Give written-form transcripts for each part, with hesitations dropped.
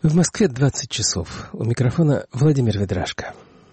В Москве 20 часов. У микрофона Владимир Ведрашко.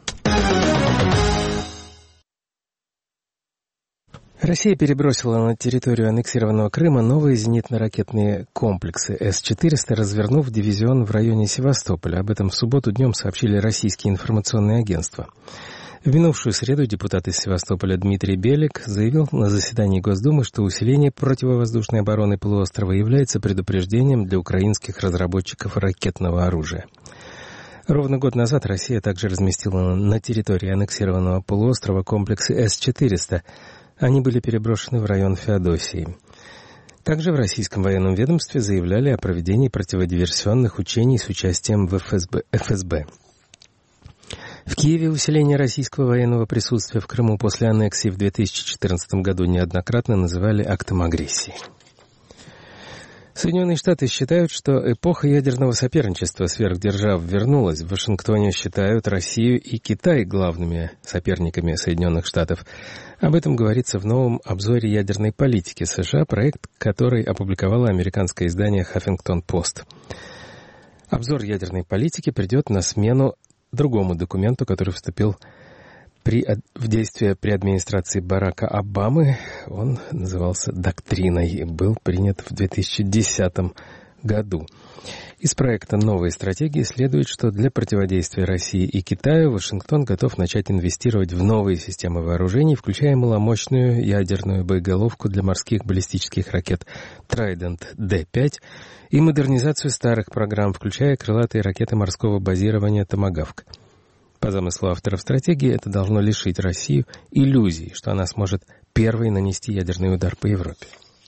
Россия перебросила на территорию аннексированного Крыма новые зенитно-ракетные комплексы С-400, развернув дивизион в районе Севастополя. Об этом в субботу днем сообщили российские информационные агентства. В минувшую среду депутат из Севастополя Дмитрий Белик заявил на заседании Госдумы, что усиление противовоздушной обороны полуострова является предупреждением для украинских разработчиков ракетного оружия. Ровно год назад Россия также разместила на территории аннексированного полуострова комплексы С-400. Они были переброшены в район Феодосии. Также в российском военном ведомстве заявляли о проведении противодиверсионных учений с участием ФСБ. В Киеве усиление российского военного присутствия в Крыму после аннексии в 2014 году неоднократно называли актом агрессии. Соединенные Штаты считают, что эпоха ядерного соперничества сверхдержав вернулась. В Вашингтоне считают Россию и Китай главными соперниками Соединенных Штатов. Об этом говорится в новом обзоре ядерной политики США, проект, который опубликовало американское издание «Хаффингтон Пост». Обзор ядерной политики придет на смену другому документу, который вступил в действие при администрации Барака Обамы. Он назывался «Доктриной» и был принят в 2010 году. Из проекта новой стратегии следует, что для противодействия России и Китаю Вашингтон готов начать инвестировать в новые системы вооружений, включая маломощную ядерную боеголовку для морских баллистических ракет Trident D5 и модернизацию старых программ, включая крылатые ракеты морского базирования «Томагавк». По замыслу авторов стратегии, это должно лишить Россию иллюзий, что она сможет первой нанести ядерный удар по Европе.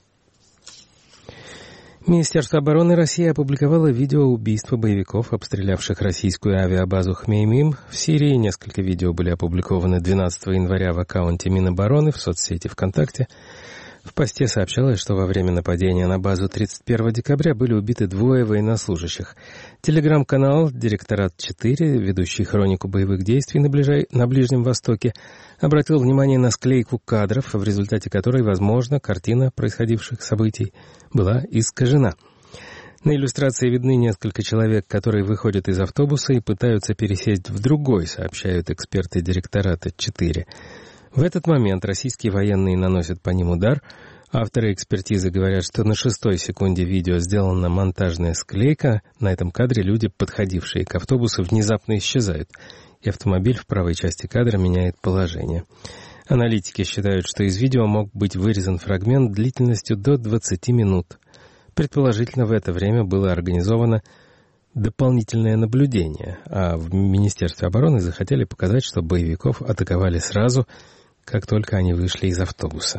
Министерство обороны России опубликовало видео убийства боевиков, обстрелявших российскую авиабазу Хмеймим в Сирии. Несколько видео были опубликованы 12 января в аккаунте Минобороны в соцсети ВКонтакте. В посте сообщалось, что во время нападения на базу 31 декабря были убиты 2 военнослужащих. Телеграм-канал «Директорат-4», ведущий хронику боевых действий на Ближнем Востоке, обратил внимание на склейку кадров, в результате которой, возможно, картина происходивших событий была искажена. На иллюстрации видны несколько человек, которые выходят из автобуса и пытаются пересесть в другой, сообщают эксперты «Директората-4». В этот момент российские военные наносят по ним удар. Авторы экспертизы говорят, что на 6-й секунде видео сделана монтажная склейка. На этом кадре люди, подходившие к автобусу, внезапно исчезают, и автомобиль в правой части кадра меняет положение. Аналитики считают, что из видео мог быть вырезан фрагмент длительностью до 20 минут. Предположительно, в это время было организовано дополнительное наблюдение, а в Министерстве обороны захотели показать, что боевиков атаковали сразу, как только они вышли из автобуса.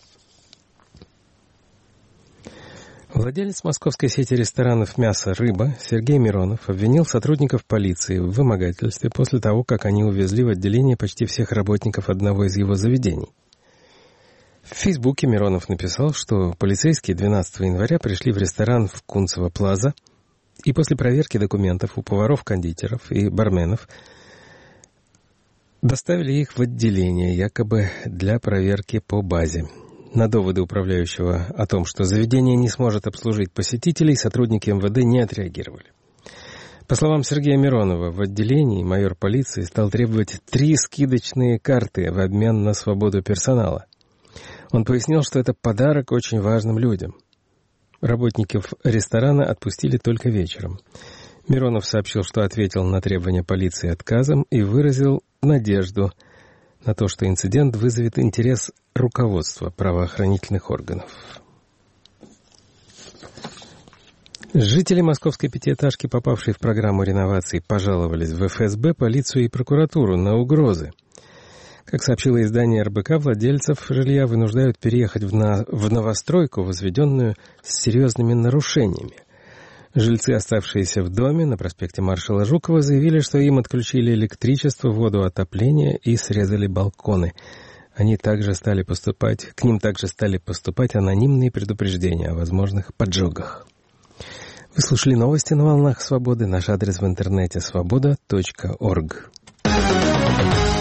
Владелец московской сети ресторанов «Мясо, рыба» Сергей Миронов обвинил сотрудников полиции в вымогательстве после того, как они увезли в отделение почти всех работников одного из его заведений. В Фейсбуке Миронов написал, что полицейские 12 января пришли в ресторан в Кунцево-Плаза и после проверки документов у поваров-кондитеров и барменов доставили их в отделение, якобы для проверки по базе. На доводы управляющего о том, что заведение не сможет обслужить посетителей, сотрудники МВД не отреагировали. По словам Сергея Миронова, в отделении майор полиции стал требовать 3 скидочные карты в обмен на свободу персонала. Он пояснил, что это подарок очень важным людям. Работников ресторана отпустили только вечером. Миронов сообщил, что ответил на требования полиции отказом и выразил надежду на то, что инцидент вызовет интерес руководства правоохранительных органов. Жители московской пятиэтажки, попавшие в программу реновации, пожаловались в ФСБ, полицию и прокуратуру на угрозы. Как сообщило издание РБК, владельцев жилья вынуждают переехать в новостройку, возведенную с серьезными нарушениями. Жильцы, оставшиеся в доме на проспекте маршала Жукова, заявили, что им отключили электричество, воду, отопление и срезали балконы. К ним также стали поступать анонимные предупреждения о возможных поджогах. Вы слушали новости на волнах Свободы. Наш адрес в интернете — svoboda.org.